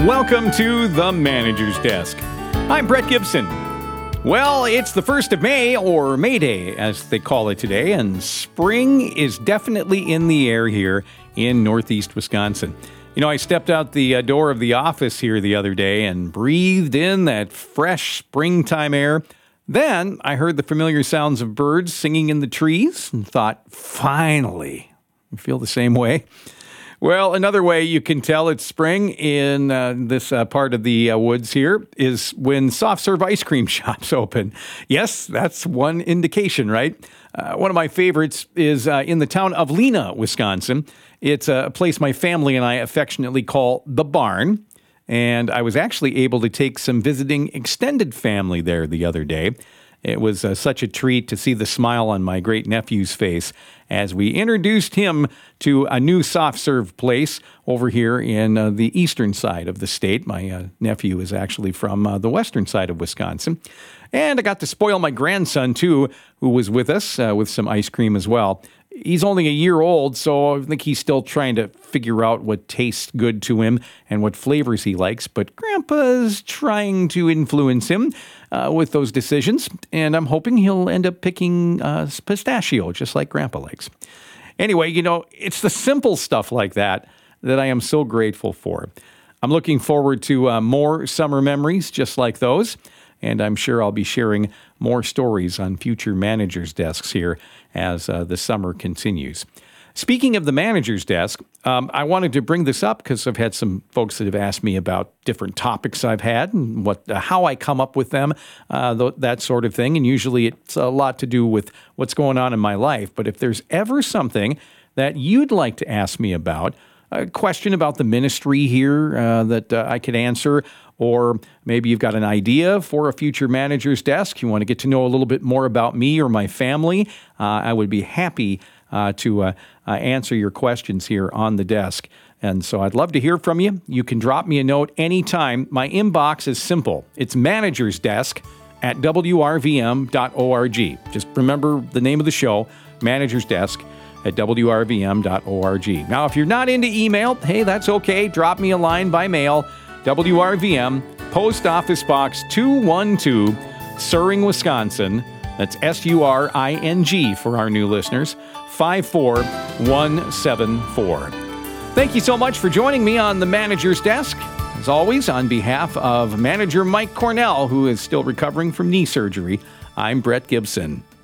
Welcome to the Manager's Desk. I'm Brett Gibson. Well, it's the 1st of May, or May Day, as they call it today, and spring is definitely in the air here in Northeast Wisconsin. You know, I stepped out the door of the office here the other day and breathed in that fresh springtime air. Then I heard the familiar sounds of birds singing in the trees and thought, finally. You feel the same way? Well, another way you can tell it's spring in this part of the woods here is when soft serve ice cream shops open. Yes, that's one indication, right? One of my favorites is in the town of Lena, Wisconsin. It's a place my family and I affectionately call the Barn. And I was actually able to take some visiting extended family there the other day. It was such a treat to see the smile on my great nephew's face as we introduced him to a new soft serve place over here in the eastern side of the state. My nephew is actually from the western side of Wisconsin. And I got to spoil my grandson, too, who was with us with some ice cream as well. He's only a year old, so I think he's still trying to figure out what tastes good to him and what flavors he likes. But Grandpa's trying to influence him with those decisions, and I'm hoping he'll end up picking pistachio, just like Grandpa likes. Anyway, you know, it's the simple stuff like that that I am so grateful for. I'm looking forward to more summer memories just like those. And I'm sure I'll be sharing more stories on future managers' desks here as the summer continues. Speaking of the manager's desk, I wanted to bring this up because I've had some folks that have asked me about different topics I've had and how I come up with them, that sort of thing. And usually it's a lot to do with what's going on in my life. But if there's ever something that you'd like to ask me about, a question about the ministry here that I could answer, or maybe you've got an idea for a future manager's desk, you want to get to know a little bit more about me or my family, I would be happy to answer your questions here on the desk. And so I'd love to hear from you. You can drop me a note anytime. My inbox is simple. It's managersdesk@wrvm.org. Just remember the name of the show, Manager's Desk at wrvm.org. Now, if you're not into email, hey, that's okay. Drop me a line by mail. WRVM, Post Office Box 212, Suring, Wisconsin. That's SURING for our new listeners, 54174. Thank you so much for joining me on the Manager's Desk. As always, on behalf of Manager Mike Cornell, who is still recovering from knee surgery, I'm Brett Gibson.